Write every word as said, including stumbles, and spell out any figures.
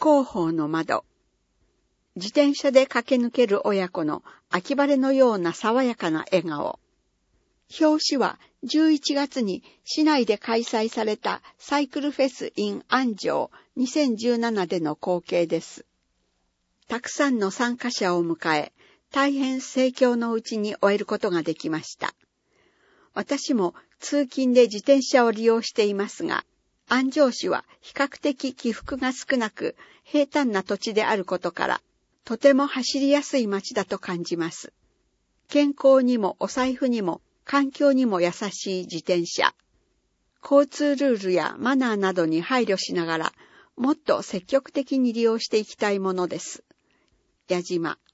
広報の窓。自転車で駆け抜ける親子の秋晴れのような爽やかな笑顔。表紙はじゅういちがつに市内で開催されたサイクルフェス in 安城にせんじゅうななでの光景です。たくさんの参加者を迎え、大変盛況のうちに終えることができました。私も通勤で自転車を利用していますが、安城市は比較的起伏が少なく平坦な土地であることから、とても走りやすい街だと感じます。健康にもお財布にも環境にも優しい自転車。交通ルールやマナーなどに配慮しながら、もっと積極的に利用していきたいものです。矢島。